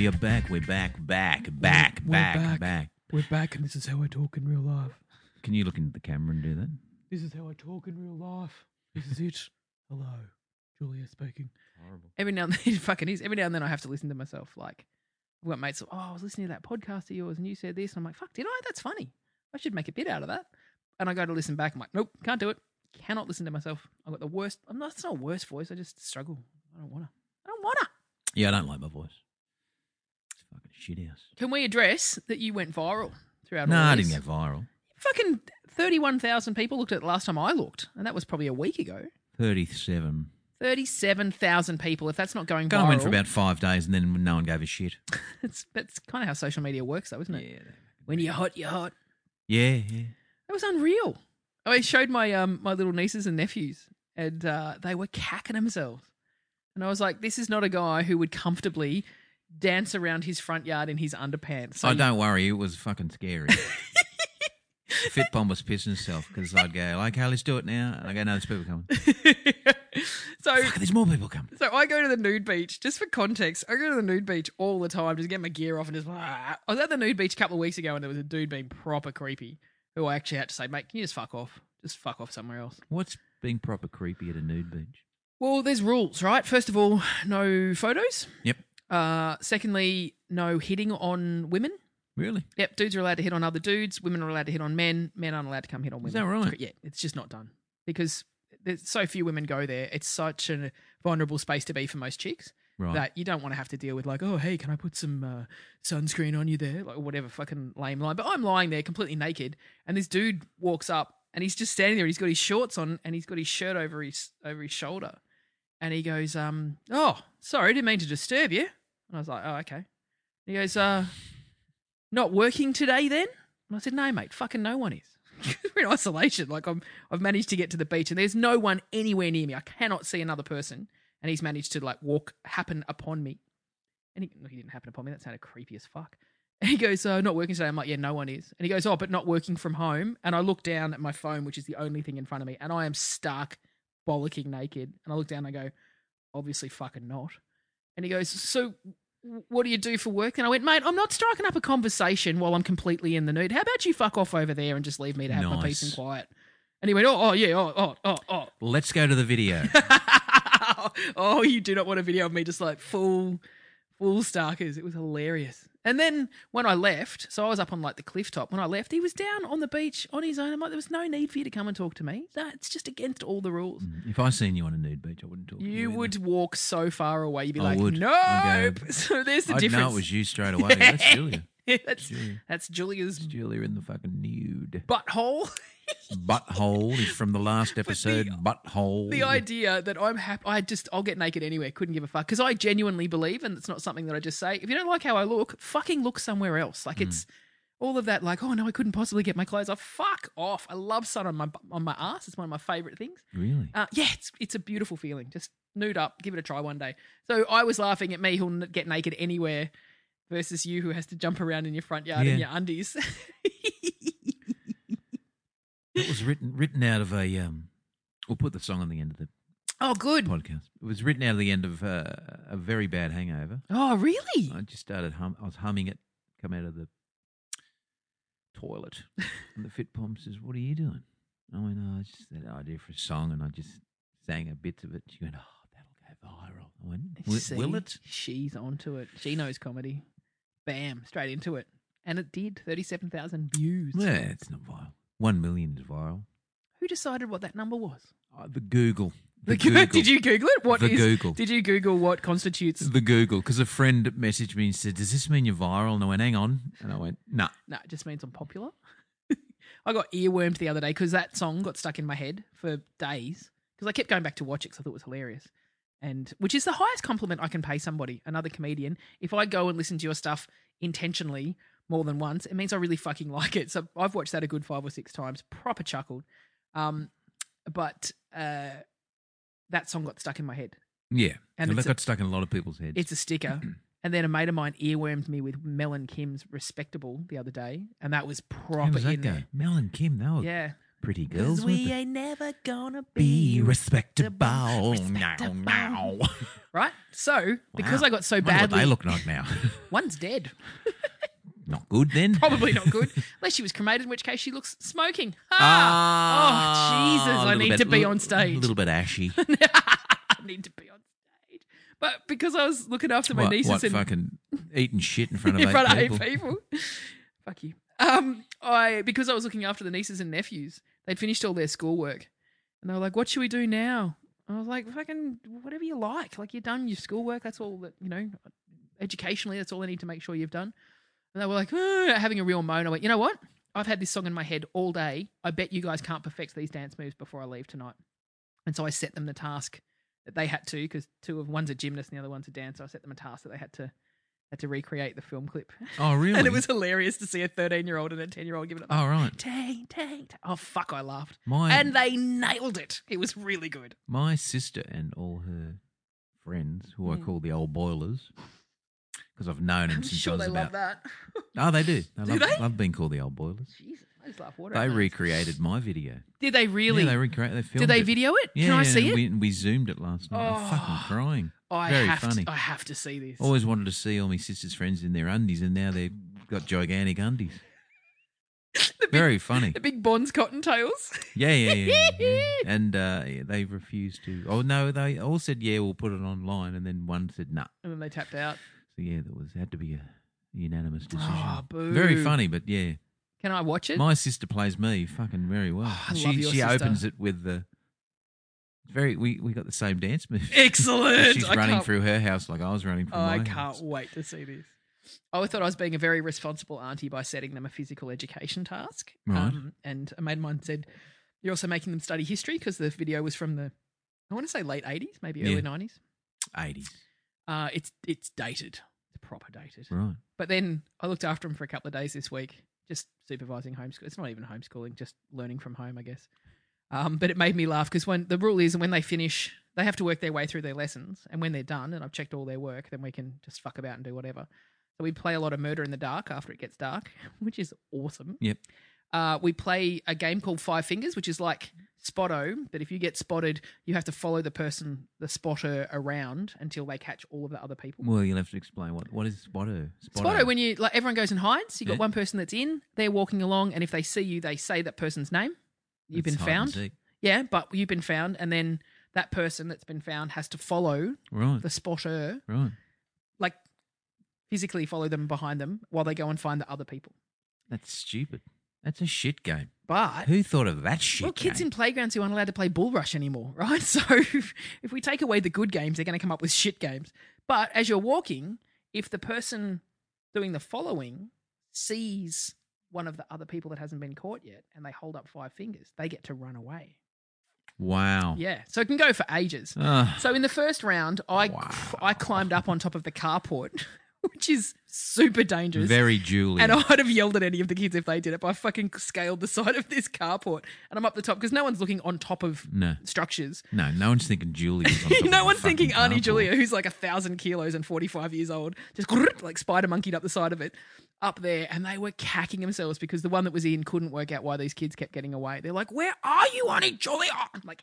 are back. We're back. We're back, and this is how I talk in real life. Can you look into the camera and do that? This is how I talk in real life. This is it. Hello, Julia speaking. Horrible. Every now and then, it fucking is. Every now and then I have to listen to myself. Like, I've got mates, I was listening to that podcast of yours and you said this. And I'm like, fuck, did I? That's funny. I should make a bit out of that. And I go to listen back. I'm like, nope, can't do it. Cannot listen to myself. I've got the worst. It's not a worst voice. I just struggle. I don't want to. Yeah, I don't like my voice. It's fucking shit house. Can we address that you went viral throughout No, all I this? didn't go viral. Fucking 31,000 people looked at it last time I looked. And that was probably a week ago. 37. 37,000 people. If that's not going Go viral. went for about 5 days and then no one gave a shit. That's kind of how social media works, though, isn't it? Yeah. When you're hot, you're hot. Yeah. That was unreal. I showed my my little nieces and nephews, and they were cacking themselves. And I was like, this is not a guy who would comfortably dance around his front yard in his underpants. So Don't worry, it was fucking scary. Fit Bomb was pissing himself because I'd go, okay, let's do it now. And I go, no, there's people coming. Fuck, there's more people coming. So I go to the nude beach, just for context, I go to the nude beach all the time, just get my gear off and just... I was at the nude beach a couple of weeks ago and there was a dude being proper creepy who I actually had to say, mate, can you just fuck off? Just fuck off somewhere else. What's being proper creepy at a nude beach? Well, there's rules, right? First of all, no photos. Yep. Secondly, no hitting on women. Really? Yep, dudes are allowed to hit on other dudes. Women are allowed to hit on men. Men aren't allowed to come hit on women. Is that right? Yeah, it's just not done. Because there's so few women go there. It's such a vulnerable space to be for most chicks Right. that you don't want to have to deal with like, oh, hey, can I put some sunscreen on you there? Like whatever fucking lame line. But I'm lying there completely naked and this dude walks up and he's just standing there. He's got his shorts on and he's got his shirt over his shoulder. And he goes, oh, sorry, didn't mean to disturb you. And I was like, oh, okay. He goes, not working today then? And I said, no, mate, fucking no one is. We're in isolation. Like I've managed to get to the beach and there's no one anywhere near me. I cannot see another person. And he's managed to like happen upon me. And he didn't happen upon me. That sounded creepy as fuck. And he goes, not working today. I'm like, yeah, no one is. And he goes, oh, but not working from home. And I look down at my phone, which is the only thing in front of me. And I am stark bollocking naked. And I look down and I go, obviously fucking not. And he goes, so what do you do for work? And I went, mate, I'm not striking up a conversation while I'm completely in the nude. How about you fuck off over there and just leave me to have my peace and quiet? And he went, oh. Let's go to the video. Oh, you do not want a video of me just like full starkers. It was hilarious. And then when I left, so I was up on like the cliff top. When I left, he was down on the beach on his own. I'm like, there was no need for you to come and talk to me. It's just against all the rules. If I seen you on a nude beach, I wouldn't talk to you. You would walk so far away. You'd be I like, would. nope. So there's the I'd difference. know it was you straight away. That's Julia. That's Julia's It's Julia in the fucking nude. butthole. Butthole is from the last episode. Butthole. The idea that I'm happy, I'll get naked anywhere, couldn't give a fuck. Because I genuinely believe, and it's not something that I just say, if you don't like how I look, fucking look somewhere else. Like it's all of that, like, oh no, I couldn't possibly get my clothes off. Fuck off. I love sun on my ass. It's one of my favourite things. Really? Yeah, it's a beautiful feeling. Just nude up, give it a try one day. So I was laughing at me who'll get naked anywhere versus you who has to jump around in your front yard in your undies. It was written out of a. We'll put the song on the end of the good podcast. It was written out of the end of a very bad hangover. Oh, really? I just started I was humming it. Come out of the toilet, and the Fit Bomb says, "What are you doing?" I went, "Oh, it's just that idea for a song," and I just sang a bit of it. She went, "Oh, that'll go viral." I went, "Will it?" She's onto it. She knows comedy. Bam, straight into it, and it did 37,000 views. Yeah, it's not viral. 1 million is viral. Who decided what that number was? The Google. Did you Google it? Google. Did you Google what constitutes the Google? Because a friend messaged me and said, "Does this mean you're viral?" And I went, "Hang on," and I went, "Nah." No, it just means I'm popular. I got earwormed the other day because that song got stuck in my head for days because I kept going back to watch it because I thought it was hilarious. And which is the highest compliment I can pay somebody, another comedian. If I go and listen to your stuff intentionally more than once, it means I really fucking like it. So I've watched that a good 5 or 6 times, proper chuckled. But that song got stuck in my head. Yeah, and that got stuck in a lot of people's heads. It's a sticker. And then a mate of mine earwormed me with Mel and Kim's Respectable the other day, and that was proper. How was that in go? there. Mel and Kim, they were Yeah. pretty girls. We ain't never gonna Be be respectable. respectable. Now. Right? So, because I got so Wonder what badly... they look like now. One's dead. Not good then. Probably not good. Unless she was cremated, in which case she looks smoking. Oh, Jesus. I need to be on stage. A little bit ashy. I need to be on stage. But because I was looking after my nieces and fucking eating shit in front of in front of people? 8 people. Fuck you. Because I was looking after the nieces and nephews, they'd finished all their schoolwork. And they were like, what should we do now? I was like, fucking whatever you like. Like, you've done your schoolwork. That's all that, educationally, that's all I need to make sure you've done. And they were like, having a real moan. I went, you know what? I've had this song in my head all day. I bet you guys can't perfect these dance moves before I leave tonight. And so I set them the task that they had to, because one's a gymnast and the other one's a dancer. I set them a task that they had to recreate the film clip. Oh, really? And it was hilarious to see a 13-year-old and a 10-year-old giving it. Oh, right. Tang, tang, tang. Oh, fuck, I laughed. My- And they nailed it. It was really good. My sister and all her friends, who I call the old boilers, because I've known them I'm since sure I was they about... love that. Oh, they do. Do they? Love being called the old boilers. Jesus, I just laugh water. They at that. recreated my video. Did they really? Yeah, they filmed Did they it. video it? Yeah, Can I see it? We zoomed it last night. I'm fucking crying. Very funny. I have to see this. Always wanted to see all my sister's friends in their undies, and now they've got gigantic undies. Very funny. The big Bonds cottontails. Yeah. And they refused to. Oh no, they all said yeah, we'll put it online, and then one said nah. And then they tapped out. So yeah, had to be a unanimous decision. Oh, boo. Very funny, but yeah. Can I watch it? My sister plays me fucking very well. I love your she sister. opens it with the we got the same dance move. Excellent. She's running through her house like I was running through my I house. can't wait to see this. I thought I was being a very responsible auntie by setting them a physical education task. Right. And a mate of mine said, you're also making them study history, because the video was from I want to say late 80s, maybe early 90s. 80s. It's dated. It's proper dated. Right. But then I looked after them for a couple of days this week, just supervising homeschool. It's not even homeschooling, just learning from home, I guess. But it made me laugh, because when the rule is, when they finish, they have to work their way through their lessons. And when they're done and I've checked all their work, then we can just fuck about and do whatever. So we play a lot of Murder in the Dark after it gets dark, which is awesome. Yep. We play a game called Five Fingers, which is like Spotto, but if you get spotted, you have to follow the spotter around until they catch all of the other people. Well, you'll have to explain what is spotter. Spotto, when everyone goes and hides, you've got Yeah. one person that's in, they're walking along, and if they see you, they say that person's name. You've It's been hide and found. seek. Yeah, but you've been found, and then that person that's been found has to follow Right. the spotter, Right. like physically follow them behind them while they go and find the other people. That's stupid. That's a shit game. But Who thought of that shit well, kids game? in playgrounds who aren't allowed to play Bull Rush anymore, right? So if we take away the good games, they're going to come up with shit games. But as you're walking, if the person doing the following sees one of the other people that hasn't been caught yet and they hold up five fingers, they get to run away. Wow. Yeah, so it can go for ages. So in the first round, I climbed up on top of the carport, which is super dangerous. Very Julie. And I'd have yelled at any of the kids if they did it, but I fucking scaled the side of this carport and I'm up the top, because no one's looking on top of structures. No one's thinking Julie. Was on top No of one's a thinking fucking Auntie carport. Julia, who's like 1,000 kilos and 45 years old, just like spider monkeyed up the side of it, up there, and they were cacking themselves because the one that was in couldn't work out why these kids kept getting away. They're like, "Where are you, Auntie Julia?" I'm like,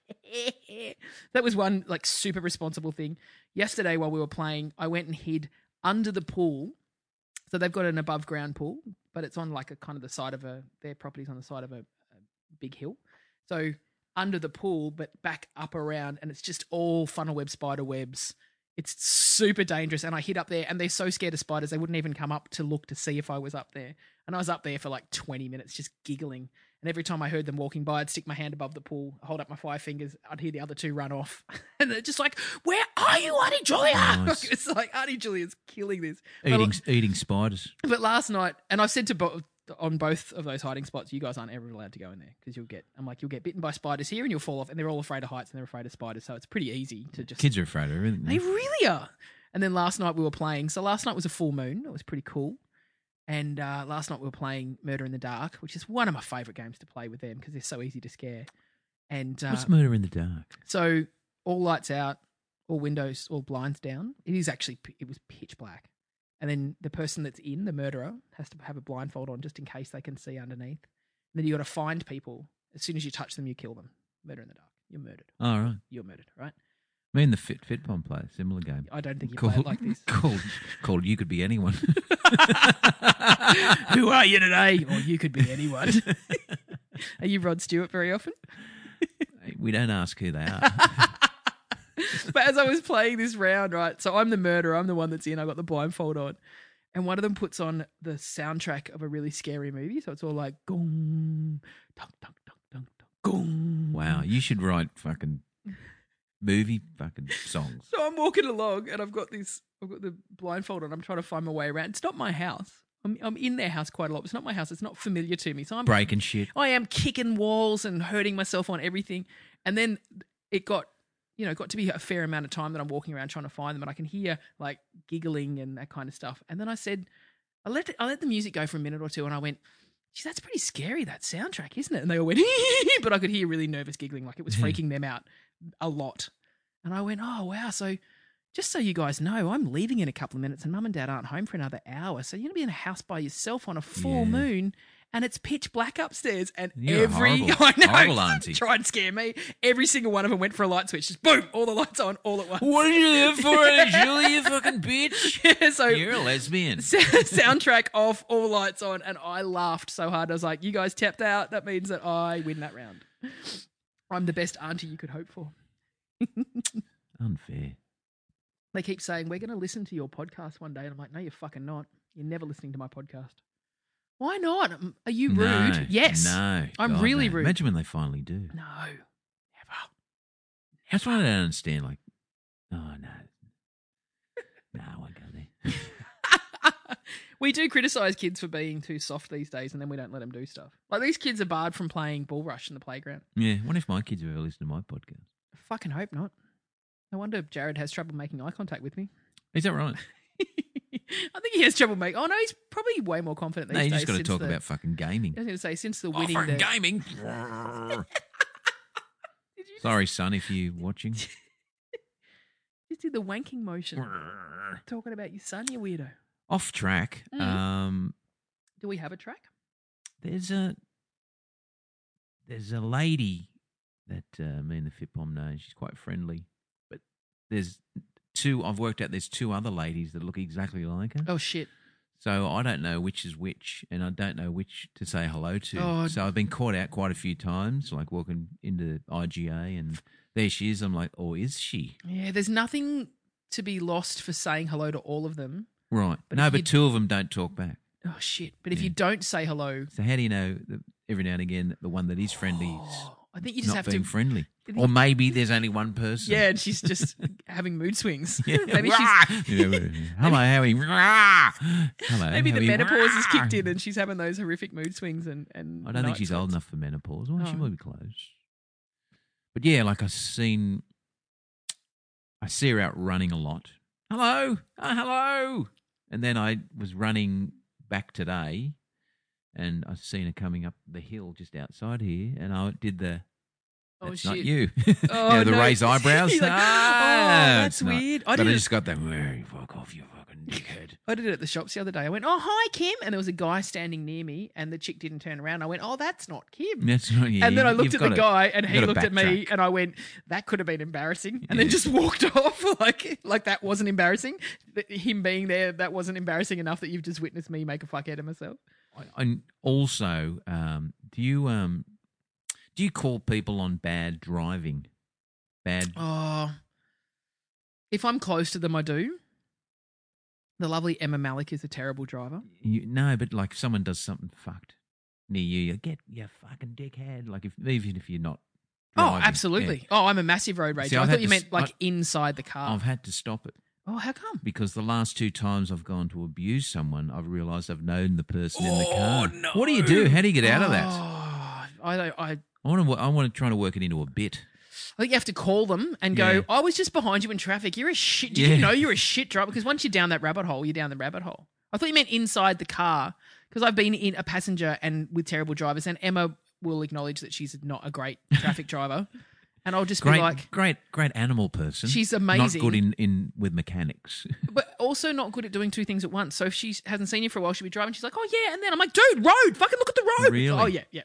that was one like super responsible thing. Yesterday while we were playing, I went and hid under the pool. So they've got an above ground pool, but it's on like a kind of the side of their property's on the side of a big hill. So under the pool, but back up around, and it's just all funnel web spider webs. It's super dangerous. And I hid up there, and they're so scared of spiders, they wouldn't even come up to look to see if I was up there. And I was up there for like 20 minutes just giggling. And every time I heard them walking by, I'd stick my hand above the pool, hold up my five fingers. I'd hear the other two run off. And they're just like, "Where are you, Auntie Julia?" Nice. It's like, Auntie Julia's killing this. Eating spiders. But last night, and I've said to on both of those hiding spots, you guys aren't ever allowed to go in there, because you'll get bitten by spiders here and you'll fall off, and they're all afraid of heights and they're afraid of spiders. So it's pretty easy to just... Kids are afraid of everything. They really are. And then last night we were playing. So last night was a full moon. It was pretty cool. And last night we were playing Murder in the Dark, which is one of my favourite games to play with them because they're so easy to scare. And What's Murder in the Dark? So all lights out, all windows, all blinds down. It was pitch black. And then the person that's in, the murderer, has to have a blindfold on just in case they can see underneath. And then you got to find people as soon as you touch them, you kill them. Murder in the dark. You're murdered. Oh, right. You're murdered, right? Me and the Fit Pom play a similar game. I don't think you play it like this. Called You Could Be Anyone. Who are you today? Or you could be anyone. Are you Rod Stewart very often? We don't ask who they are. But as I was playing this round, right, so I'm the murderer. I'm the one that's in. I got the blindfold on. And one of them puts on the soundtrack of a really scary movie. So it's all like, gong, dunk, dunk, dunk, dunk, dunk, gong. Wow, you should write fucking movie fucking songs. So I'm walking along and I've got the blindfold on. I'm trying to find my way around. It's not my house. I'm in their house quite a lot. It's not my house. It's not familiar to me. So I'm breaking shit. I am kicking walls and hurting myself on everything. And then it got to be a fair amount of time that I'm walking around trying to find them, and I can hear like giggling and that kind of stuff. And then I said, I let the music go for a minute or two, and I went, geez, that's pretty scary, that soundtrack, isn't it? And they all went, but I could hear really nervous giggling, like it was freaking them out a lot. And I went, oh, wow. So just so you guys know, I'm leaving in a couple of minutes and Mum and Dad aren't home for another hour. So you're going to be in a house by yourself on a full moon and it's pitch black upstairs. And You're horrible auntie. Try and scare me. Every single one of them went for a light switch. Just boom, all the lights on all at once. What are you there for, Julie, you fucking bitch? Yeah, so you're a lesbian. Soundtrack off, all the lights on. And I laughed so hard. I was like, you guys tapped out. That means that I win that round. I'm the best auntie you could hope for. Unfair. They keep saying, we're going to listen to your podcast one day. And I'm like, no, you're fucking not. You're never listening to my podcast. Why not? Are you rude? No, Yes. No. I'm God, really no. rude. Imagine when they finally do. No. Never. That's why I don't understand. Like, oh, no. No, I won't go there. We do criticise kids for being too soft these days and then we don't let them do stuff. Like these kids are barred from playing Bull Rush in the playground. Yeah. What if my kids have ever listened to my podcast? I fucking hope not. No wonder Jared has trouble making eye contact with me. Is that right? I think he has trouble making... Oh, no, he's probably way more confident these days. No, you just got to talk about fucking gaming. I was going to say, since the winning... fucking gaming. Sorry, son, if you're watching. Just did the wanking motion. Talking about your son, you weirdo. Off track. Do we have a track? There's a lady that me and the Fit Pom know. She's quite friendly. But there's I've worked out there's two other ladies that look exactly like her. Oh, shit. So I don't know which is which, and I don't know which to say hello to. Oh. So I've been caught out quite a few times, like walking into IGA, and there she is. I'm like, oh, is she? Yeah, there's nothing to be lost for saying hello to all of them. Right. But But two of them don't talk back. Oh, shit. But if you don't say hello... So how do you know that every now and again the one that is friendly is I think you just not have being to... friendly? Or maybe there's only one person. Yeah, and she's just having mood swings. Yeah. Maybe Hello, Howie. Hello, maybe the Howie. menopause has kicked in and she's having those horrific mood swings and I don't think she's old enough for menopause. Well, she might be close. But yeah, like I see her out running a lot. Hello. Oh, hello. And then I was running back today and I seen her coming up the hill just outside here and I did the... That's shit. not you. Oh, the no. raised eyebrows. Like, that's weird. I just got that, fuck off, you fucking dickhead. I did it at the shops the other day. I went, oh, hi, Kim. And there was a guy standing near me and the chick didn't turn around. I went, oh, that's not Kim. That's not you. And then I looked at the guy and he gotta looked at me backtrack. and I went, that could have been embarrassing. And then just walked off like that wasn't embarrassing. Him being there, that wasn't embarrassing enough that you've just witnessed me make a fuckhead of myself. And also, do you call people on bad driving? Oh, if I'm close to them, I do. The lovely Emma Malik is a terrible driver. No, but like someone does something fucked near you get you fucking dickhead. Like even if you're not driving. Oh, absolutely. Yeah. Oh, I'm a massive road rager. See, I thought you meant inside the car. I've had to stop it. Oh, how come? Because the last two times I've gone to abuse someone, I've realised I've known the person in the car. No. What do you do? How do you get out of that? I want to try to work it into a bit. I think you have to call them and go, I was just behind you in traffic. You're a shit. Did you know you're a shit driver? Because once you're down that rabbit hole, you're down the rabbit hole. I thought you meant inside the car because I've been in a passenger and with terrible drivers and Emma will acknowledge that she's not a great traffic driver. And I'll just be like... Great animal person. She's amazing. Not good in with mechanics. But also not good at doing two things at once. So if she hasn't seen you for a while, she'll be driving. She's like, oh, yeah. And then I'm like, dude, road. Fucking look at the road. Really? Oh, yeah.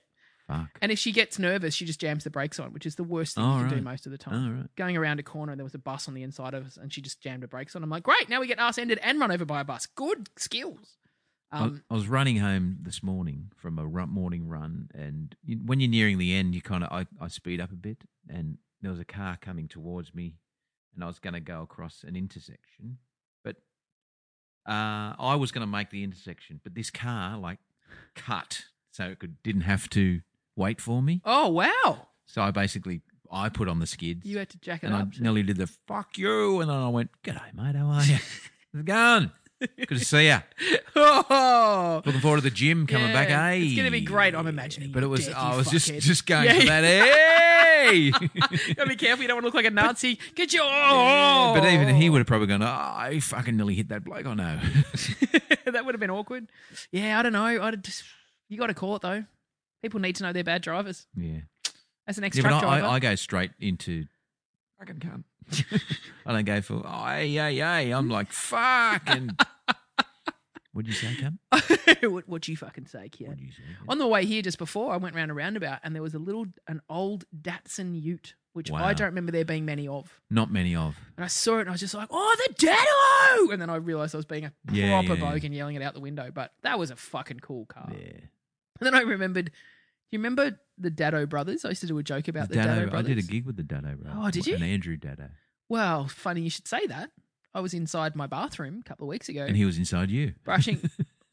Fuck. And if she gets nervous, she just jams the brakes on, which is the worst thing you can do most of the time. All right. Going around a corner, there was a bus on the inside of us, and she just jammed the brakes on. I'm like, great, now we get arse-ended and run over by a bus. Good skills. I was running home this morning from a morning run, and when you're nearing the end, you kind of I speed up a bit, and there was a car coming towards me, and I was going to go across an intersection, but I was going to make the intersection, but this car cut, so it didn't have to wait for me. Oh, wow. So I put on the skids. You had to jack it and up. I nearly did the fuck you, and then I went, "G'day, mate, how are you? How's it going? Good to see you. Oh, Looking forward to the gym coming back, eh? It's going to be great. I'm imagining. But it was, death, I you was fuckhead. just going for that. Hey! Gotta be careful. You don't want to look like a Nazi. Get your. But even he would have probably gone, I fucking nearly hit that bloke. I know. That would have been awkward. Yeah, I don't know. You got to call it though. People need to know they're bad drivers. Yeah. As an Yeah, ex-truck but driver, I go straight into fucking cunt. I don't go for, hey. I'm like, fuck. And what'd you say, cunt? What'd you fucking say, kid? What'd you say? On the way here just before, I went round a roundabout and there was an old Datsun Ute, which Wow. I don't remember there being many of. Not many of. And I saw it and I was just like, oh, the Dado! And then I realised I was being a Yeah, proper yeah. bloke and yelling it out the window. But that was a fucking cool car. Yeah. And then I remembered, do you remember the Dado brothers? I used to do a joke about the Dado I brothers. did a gig with the Dado, bro. Oh, did you? And Andrew Dado. Well, funny you should say that. I was inside my bathroom a couple of weeks ago. And he was inside you. brushing.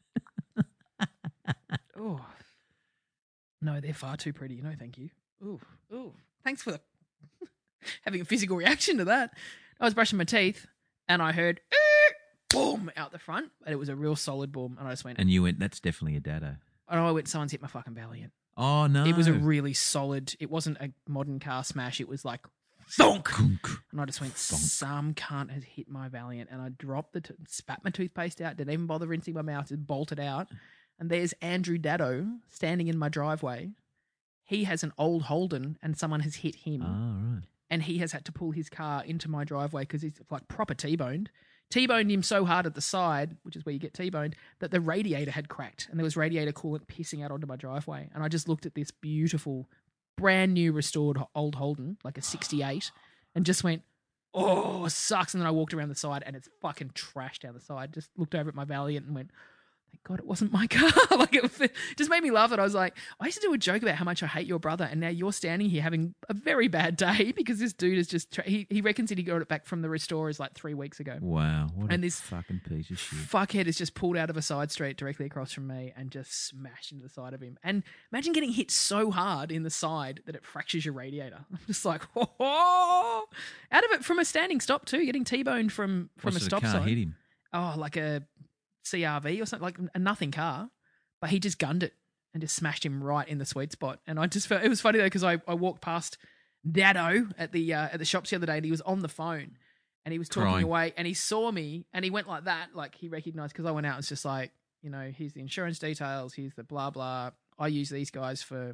Oh. No, they're far too pretty. No, thank you. Ooh. Thanks for having a physical reaction to that. I was brushing my teeth and I heard boom out the front, but it was a real solid boom. And I just went, And you went, that's definitely a Dado. and I went, someone's hit my fucking belly. Oh, no. It was a really solid, it wasn't a modern car smash. It was like thunk. And I just went, some cunt has hit my Valiant. And I dropped spat my toothpaste out, didn't even bother rinsing my mouth, just bolted out. And there's Andrew Dado standing in my driveway. He has an old Holden and someone has hit him. Oh, right. And he has had to pull his car into my driveway because he's like proper T-boned. T-boned him so hard at the side, which is where you get T-boned, that the radiator had cracked and there was radiator coolant pissing out onto my driveway. And I just looked at this beautiful, brand new restored old Holden, like a 68, and just went, oh, sucks. And then I walked around the side and it's fucking trash down the side. Just looked over at my Valiant and went, thank God it wasn't my car. Like it just made me laugh. And I was like, I used to do a joke about how much I hate your brother, and now you're standing here having a very bad day because this dude is just he reckons that he got it back from the restorers like 3 weeks ago. Wow. What And a this fucking piece of shit. Fuckhead has just pulled out of a side street directly across from me and just smashed into the side of him. And imagine getting hit so hard in the side that it fractures your radiator. I'm just like, oh, out of it from a standing stop too, getting T-boned from What a sort of stop car sign. hit him? Oh, like a CRV or something, like a nothing car, but he just gunned it and just smashed him right in the sweet spot. And I just felt it was funny though because I walked past Dado at the shops the other day and he was on the phone and he was talking Crying. away and he saw me and he went like that, like he recognized because I went out and was just like, you know, here's the insurance details, here's the blah blah. I use these guys for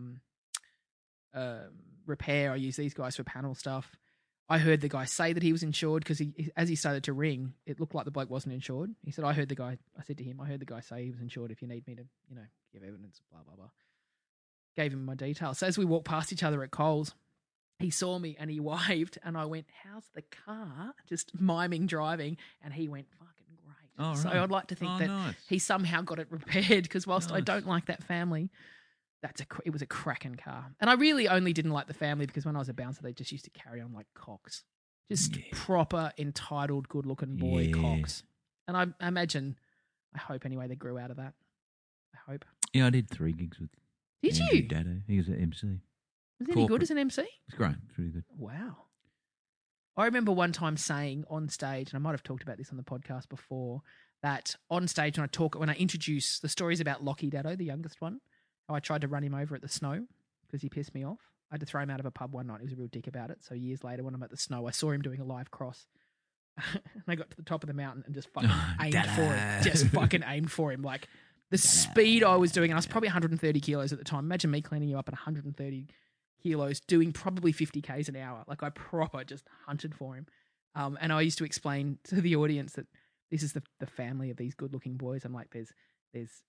repair. I use these guys for panel stuff. I heard the guy say that he was insured because as he started to ring, it looked like the bloke wasn't insured. He said, I said to him, I heard the guy say he was insured if you need me to, you know, give evidence, blah, blah, blah. Gave him my details. So as we walked past each other at Coles, he saw me and he waved and I went, how's the car? Just miming driving. And he went, fucking great. Oh, so right. I'd like to think that nice. he somehow got it repaired because whilst I Nice. don't like that family, it was a cracking car. And I really only didn't like the family because when I was a bouncer, they just used to carry on like cocks. Just Yeah. proper, entitled, good-looking boy Yeah. cocks. And I imagine, I hope anyway, they grew out of that. I hope. Yeah, I did 3 gigs with Did Andrew you? Dado. He was at MC. Was he any good corporate. as an MC? It's great. It's really good. Wow. I remember one time saying on stage, and I might have talked about this on the podcast before, that on stage when I introduce the stories about Lockie Dado, the youngest one, how I tried to run him over at the Snow because he pissed me off. I had to throw him out of a pub one night. He was a real dick about it. So years later, when I'm at the Snow, I saw him doing a live cross. And I got to the top of the mountain and just fucking aimed Dado. for him. Just fucking aimed for him. Like the speed I was doing, and I was probably 130 kilos at the time. Imagine me cleaning you up at 130 kilos, doing probably 50 Ks an hour. Like I proper just hunted for him. And I used to explain to the audience that this is the family of these good looking boys. I'm like, there's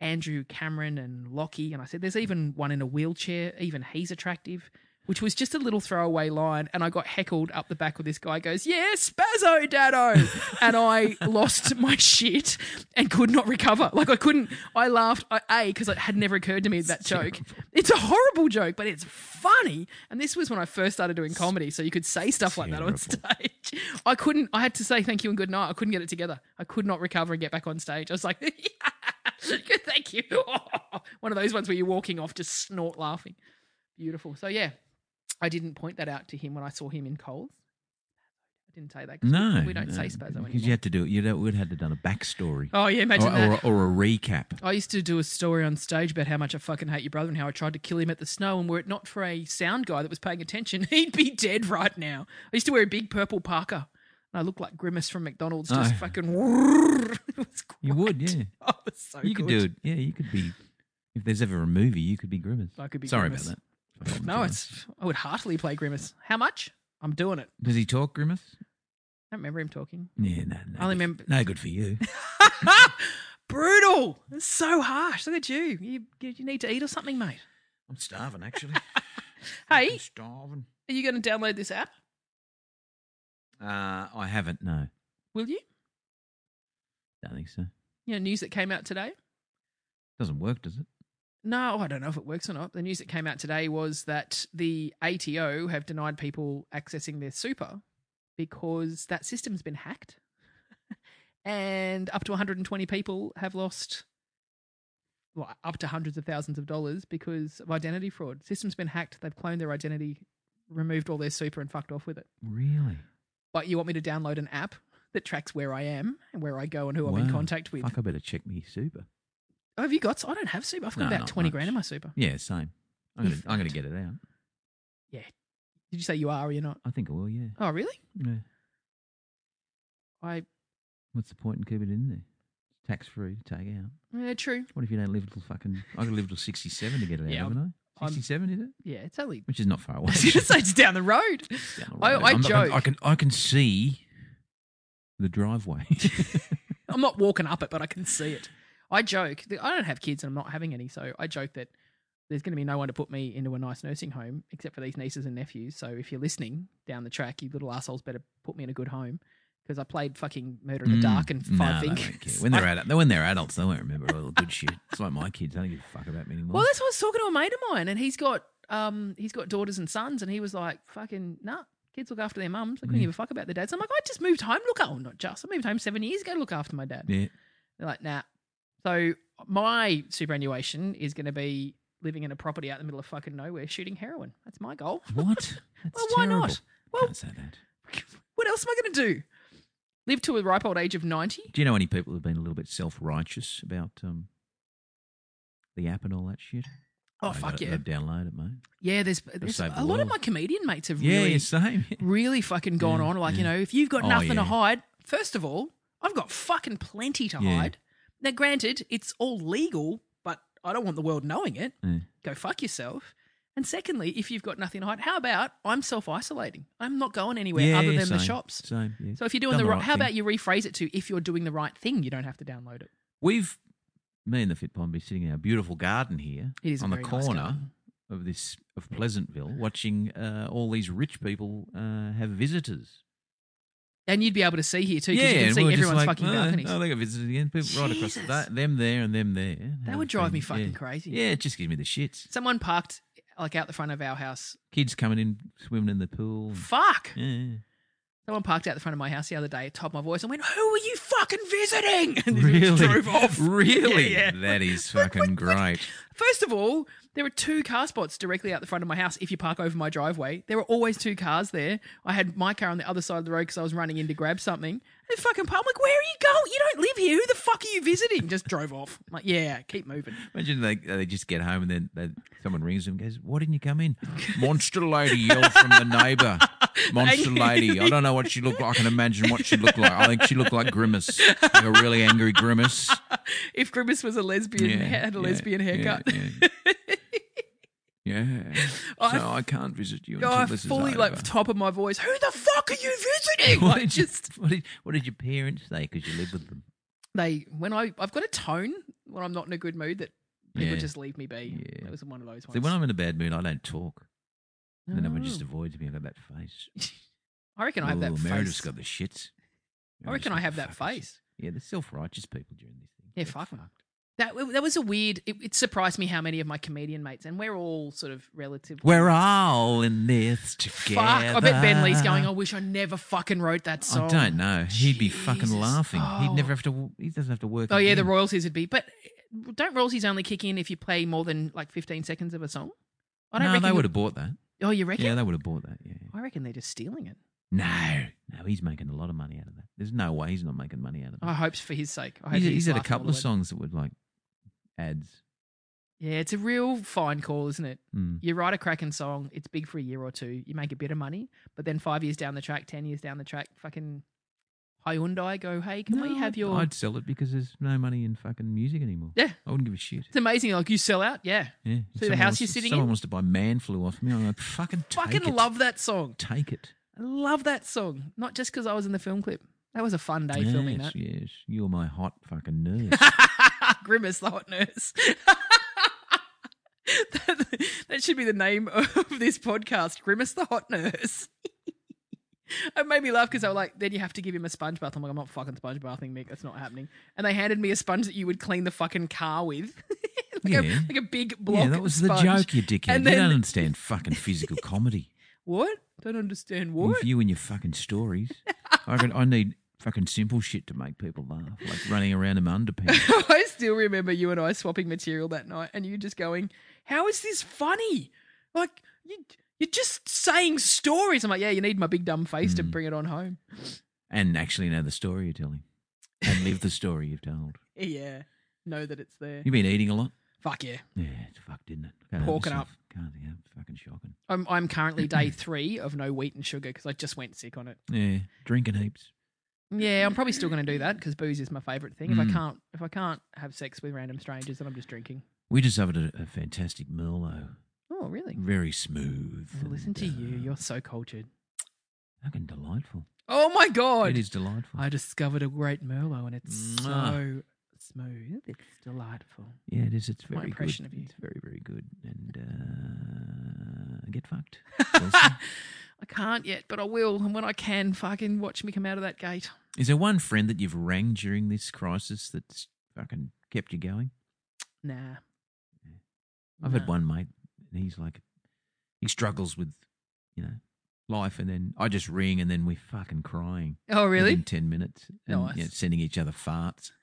Andrew Cameron and Lockie. And I said, there's even one in a wheelchair. Even he's attractive. Which was just a little throwaway line, and I got heckled up the back with this guy goes, yeah, Spazzo, Daddo. And I lost my shit and could not recover. Like I laughed, because it had never occurred to me that joke. It's a horrible joke, but it's funny. And this was when I first started doing comedy, so you could say stuff like that on stage. I had to say thank you and good night. I couldn't get it together. I could not recover and get back on stage. I was like, good, thank you. One of those ones where you're walking off, just snort laughing. Beautiful. So, yeah. I didn't point that out to him when I saw him in Coles. I didn't say that. No. We don't say Spazzo anymore. Because you had to do it. You would have had to done a backstory. Oh, yeah, imagine that. Or a recap. I used to do a story on stage about how much I fucking hate your brother and how I tried to kill him at the snow, and were it not for a sound guy that was paying attention, he'd be dead right now. I used to wear a big purple parka, and I looked like Grimace from McDonald's, just fucking... It was great. You would, yeah. Oh, it was so You good. could do it. Yeah, you could be... If there's ever a movie, you could be Grimace. I could be Sorry Grimace. about that. No, I would heartily play Grimace. How much? I'm doing it. Does he talk, Grimace? I don't remember him talking. Yeah, no. I only remember... No good for you. Brutal. It's so harsh. Look at you. You need to eat or something, mate. I'm starving, actually. Hey, I'm starving. are you going to download this app? I haven't, no. Will you? Don't think so. You know, news that came out today? Doesn't work, does it? No, I don't know if it works or not. The news that came out today was that the ATO have denied people accessing their super because that system's been hacked. And up to 120 people have lost up to hundreds of thousands of dollars because of identity fraud. System's been hacked. They've cloned their identity, removed all their super and fucked off with it. Really? But you want me to download an app that tracks where I am and where I go and who I'm in contact with? Fuck, I better check me super. Oh, have you got? I don't have super. I've got about 20 grand in my super. Yeah, same. I'm gonna get it out. Yeah. Did you say you are or you're not? I think I will. Yeah. Oh, really? Yeah. What's the point in keeping it in there? It's tax free to take out. Yeah, true. What if you don't live till fucking? I got to live till 67 to get it out, haven't I? 67 is it? Yeah, it's only. Which is not far away. I was going to say it's down the road. I joke. I can see the driveway. I'm not walking up it, but I can see it. I joke. I don't have kids and I'm not having any, so I joke that there's going to be no one to put me into a nice nursing home except for these nieces and nephews. So if you're listening down the track, you little assholes better put me in a good home because I played fucking Murder in the Dark and Five Fingers. When they're adults, they won't remember all the good shit. It's like my kids. They don't give a fuck about me anymore. Well, that's what I was talking to a mate of mine, and he's got daughters and sons, and he was like, fucking, nah, kids look after their mums. They couldn't give a fuck about their dads. I'm like, I just moved home. I moved home 7 years ago to look after my dad. Yeah. They're like, nah. So my superannuation is going to be living in a property out in the middle of fucking nowhere shooting heroin. That's my goal. What? That's well, why terrible. not? Well, can't say that. What else am I going to do? Live to a ripe old age of 90? Do you know any people who've been a little bit self-righteous about the app and all that shit? Oh, fuck yeah. Download it, mate. Yeah, there's a lot of my comedian mates have really fucking gone on. Like, you know, if you've got nothing to hide, first of all, I've got fucking plenty to hide. Now, granted, it's all legal, but I don't want the world knowing it. Go fuck yourself. And secondly, if you've got nothing to hide, how about I'm self-isolating? I'm not going anywhere other than the shops. Same, yeah. So if you're doing the right, how about you rephrase it to if you're doing the right thing, you don't have to download it. Me and the Fit Pond be sitting in our beautiful garden here on the corner of Pleasantville, watching all these rich people have visitors. And you'd be able to see here too, because you can see everyone's fucking balconies. Oh, they got visitors again. People right across them there and them there. That would drive me fucking crazy. Yeah, it just gives me the shits. Someone parked like out the front of our house. Kids coming in, swimming in the pool. Fuck. Yeah. Someone parked out the front of my house the other day at the top of my voice and went, "Who are you fucking visiting?" And really? Drove off. Really? Yeah. That is fucking great. First of all, there are 2 car spots directly out the front of my house if you park over my driveway. There were always 2 cars there. I had my car on the other side of the road because I was running in to grab something. They fucking parked. I'm like, where are you going? You don't live here. Who the fuck are you visiting? Just drove off. I'm like, yeah, keep moving. Imagine they just get home and then someone rings them and goes, "Why didn't you come in?" "Monster lady yelled from the neighbour. Monster lady. I don't know what she looked like. I can imagine what she looked like. I think she looked like Grimace. Like a really angry Grimace." If Grimace was a lesbian, had a lesbian haircut. Yeah. So I can't visit you until this is over. Fully like top of my voice. Who the fuck are you visiting? What did your parents say? Because you live with them. I've got a tone when I'm not in a good mood that people Yeah. just leave me be. Yeah. That was one of those ones. See, when I'm in a bad mood, I don't talk. Then everyone Oh. just avoids me. I got that face. I reckon I have that Ooh, face. Meredith's got the shits. I reckon I have that face. Yeah, they're self-righteous people during this thing. Yeah, Get fuck 'em. fucked. That was a weird. It surprised me how many of my comedian mates, and we're all sort of relatively. We're all in this together. Fuck! I bet Ben Lee's going. I wish I never fucking wrote that song. I don't know. He'd be fucking Jesus. laughing. Oh. He'd never have to. He doesn't have to work. Oh yeah, the again. royalties would be. But don't royalties only kick in if you play more than like 15 seconds of a song? I don't No, reckon. they would have bought that. Oh, you reckon? Yeah, they would have bought that. Yeah. I reckon they're just stealing it. No, he's making a lot of money out of that. There's no way he's not making money out of that. I hope for his sake. I hope He's had a laughing couple all of the way. songs that would like ads. Yeah, it's a real fine call, isn't it? Mm. You write a cracking song, it's big for a year or two, you make a bit of money, but then 5 years down the track, 10 years down the track, fucking Hyundai go, hey, can we have your... I'd sell it because there's no money in fucking music anymore. Yeah. I wouldn't give a shit. It's amazing. Like, you sell out? Yeah. Yeah. See If the someone house wants- you're sitting someone in? wants to buy Man Flew off me, I'm like, fucking take Fucking it. love that song. Take it. I love that song. Not just because I was in the film clip. That was a fun day filming that. Yes, you're my hot fucking nurse. Grimace, the hot nurse. that should be the name of this podcast. Grimace, the hot nurse. It made me laugh because I was like, then you have to give him a sponge bath. I'm like, I'm not fucking sponge bathing, Mick. That's not happening. And they handed me a sponge that you would clean the fucking car with. like a big block. Yeah, that was sponge. the joke, you dickhead. And You then- don't understand fucking physical comedy. What? Don't understand what? With you and your fucking stories. I need fucking simple shit to make people laugh, like running around in my underpants. I still remember you and I swapping material that night and you just going, how is this funny? Like, you're just saying stories. I'm like, yeah, you need my big dumb face to bring it on home. And actually know the story you're telling. And live the story you've told. Yeah. Know that it's there. You've been eating a lot? Fuck yeah. Yeah, it's fucked, didn't it? Can't help Porking yourself. up. Can't, yeah, it's fucking shocking. I'm currently day 3 of no wheat and sugar because I just went sick on it. Yeah, drinking heaps. Yeah, I'm probably still going to do that because booze is my favourite thing. If I can't have sex with random strangers, then I'm just drinking. We just had a fantastic Merlot. Oh, really? Very smooth. Oh, listen to you. You're so cultured. Fucking delightful. Oh, my God. It is delightful. I discovered a great Merlot and it's Mwah. so smooth. It's delightful. Yeah, it is. It's My very impression good. of you. It's very, very good. And get fucked. I can't yet, but I will. And when I can, fucking watch me come out of that gate. Is there one friend that you've rang during this crisis that's fucking kept you going? Nah. I've had one mate, and he's like, he struggles with, life, and then I just ring, and then we're fucking crying. Oh, really? Within 10 minutes. And, Nice. sending each other farts.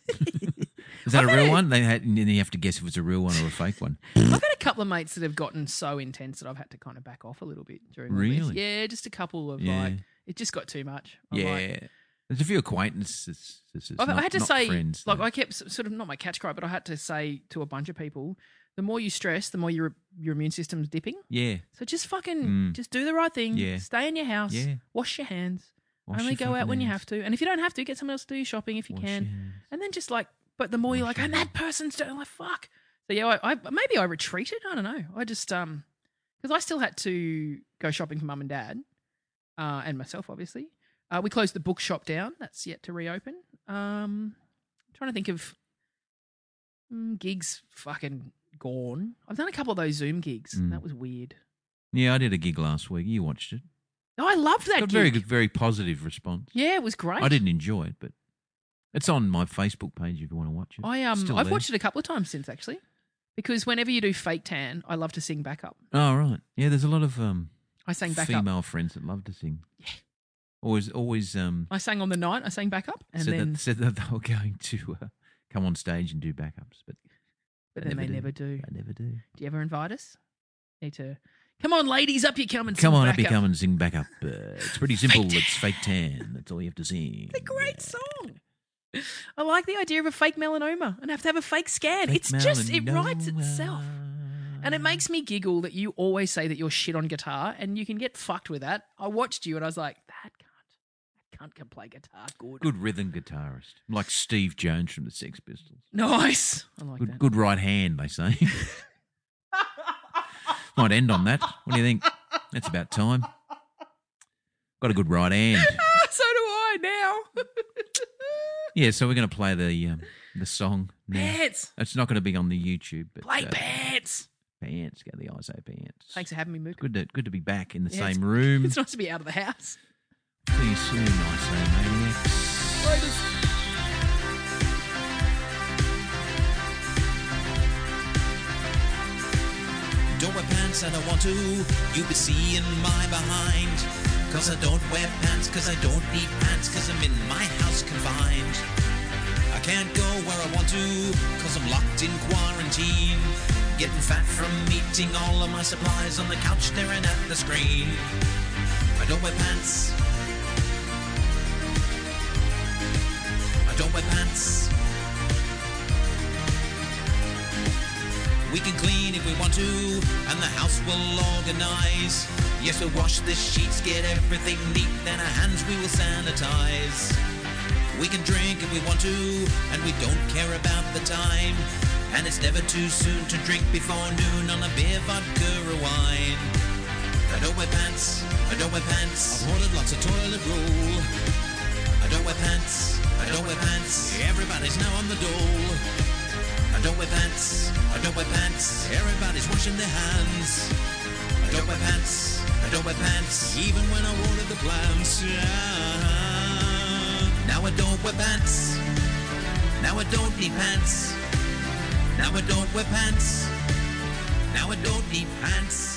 Is that a real one? And then you have to guess if it's a real one or a fake one. I've had a couple of mates that have gotten so intense that I've had to kind of back off a little bit during all this. Really? Yeah, just a couple of Yeah. like, it just got too much. I'm Yeah. like- There's a few acquaintances. I had to not say, friends, like, though. I kept sort of not my catch cry, but I had to say to a bunch of people, the more you stress, the more your immune system's dipping. Yeah. So just fucking, just do the right thing. Yeah. Stay in your house. Yeah. Wash your hands. Wash Only your go out fucking when you hands. have to. And if you don't have to, get someone else to do your shopping if you Wash can. your hands. And then just like, but the more you're Wash like, your and that person's doing, like, fuck. So yeah, I maybe I retreated. I don't know. I just because I still had to go shopping for mum and dad, and myself obviously. We closed the bookshop down. That's yet to reopen. Trying to think of gigs. Fucking gone. I've done a couple of those Zoom gigs. That was weird. Yeah, I did a gig last week. You watched it. Oh, I loved that Got gig. very good, very positive response. Yeah, it was great. I didn't enjoy it, but it's on my Facebook page if you want to watch it. I've watched it a couple of times since actually, because whenever you do fake tan, I love to sing backup. Oh right, yeah. There's a lot of I sang backup. female friends that love to sing. Yeah, always. I sang on the night. I sang backup, and said that they were going to come on stage and do backups, but then they never do. They never do. Do you ever invite us? Need to. Come on, ladies, up you come and Come sing on backup. up, you come and sing backup. It's pretty simple. It's fake tan. That's all you have to sing. It's a great song. I like the idea of a fake melanoma and have to have a fake scan. Fake It's just, it writes melanoma. itself. And it makes me giggle that you always say that you're shit on guitar and you can get fucked with that. I watched you and I was like, that cunt can play guitar good. Good rhythm guitarist, like Steve Jones from the Sex Pistols. Nice. I like that. Good right hand, they say. Might end on that. What do you think? That's about time. Got a good right hand. So do I now. Yeah, so we're going to play the The song. No. Pants. It's not going to be on the YouTube. But, Play Pants. Pants. Get the ISO Pants. Thanks for having me, Mook. Good to be back in the Yeah, same room. It's nice to be out of the house. See you soon, ISO Maniacs. Laters. Don't wear pants, I don't want to. You be seeing my behind. Cause I don't wear pants, cause I don't need pants, cause I'm in my house confined. I can't go where I want to, cause I'm locked in quarantine. Getting fat from eating all of my supplies on the couch staring at the screen. I don't wear pants. I don't wear pants. We can clean if we want to, and the house will organize. Yes, we'll wash the sheets, get everything neat, then our hands we will sanitize. We can drink if we want to, and we don't care about the time. And it's never too soon to drink before noon on a beer, vodka, or wine. I don't wear pants, I don't wear pants. I've ordered lots of toilet roll. I don't wear pants, I don't wear pants. Everybody's now on the dole. I don't wear pants, I don't wear pants. Everybody's washing their hands. I don't wear pants, I don't wear pants. Even when I water the plants. Now I don't wear pants. Now I don't need pants. Now I don't wear pants. Now I don't need pants.